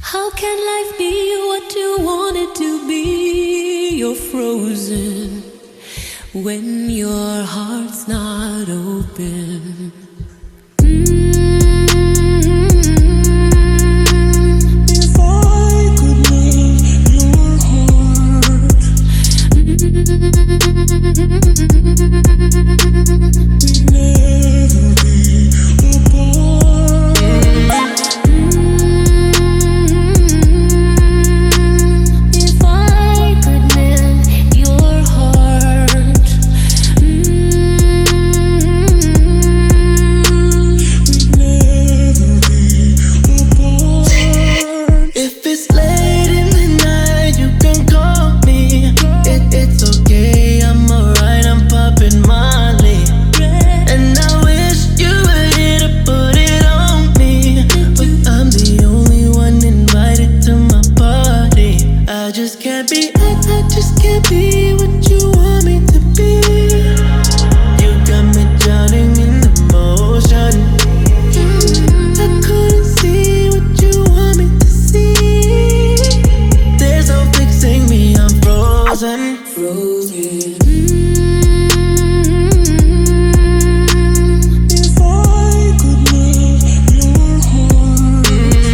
How can life be what you want it to be? You're frozen when your heart's not open. If I could melt your heart, we'd never be apart. If I could melt your heart, we'd never be apart. If it's late in the night, you can call me. It's okay, I'm alright, I'm popping Molly. And I wish you were here to put it on me, but I'm the only one invited to my party. I just can't be what you want me to be. You got me drowning in emotion. I couldn't see what you want me to see. There's no fixing me, I'm frozen. If I could melt your heart,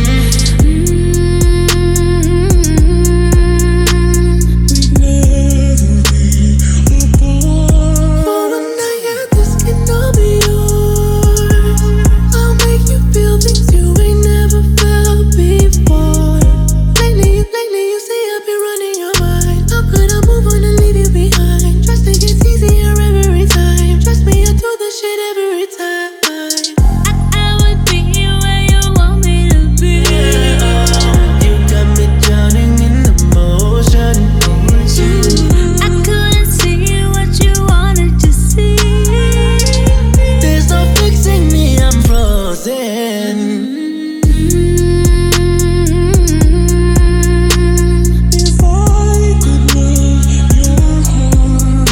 we'd never be apart. For a night, yeah, this can all be yours. I'll make you feel things you ain't never felt before. Lately, you say I've been running your mind. How could I move on and leave you behind? Trust me, gets easier every time. Trust me, I do this shit every time. I would be where you want me to be. You got me drowning in emotion. I couldn't see what you wanted to see. There's no fixing me, I'm frozen. If I could melt your heart,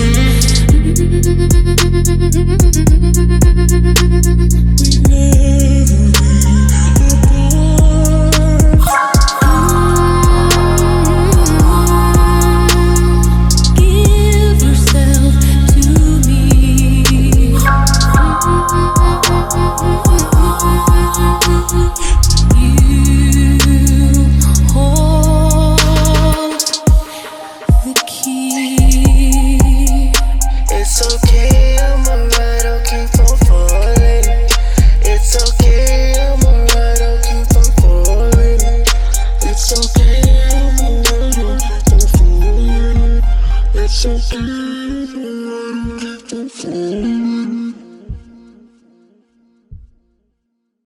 we'd never be apart. Give yourself to me. You hold the key. It's okay, I'm alright, I'll keep on falling. It's okay, I'm alright, I'll keep on falling. It's okay, I'm alright, I'll keep on falling. It's okay, I'm alright, I'll keep on falling.